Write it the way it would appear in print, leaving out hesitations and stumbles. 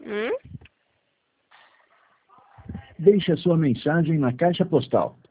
Hum? Deixe a sua mensagem na caixa postal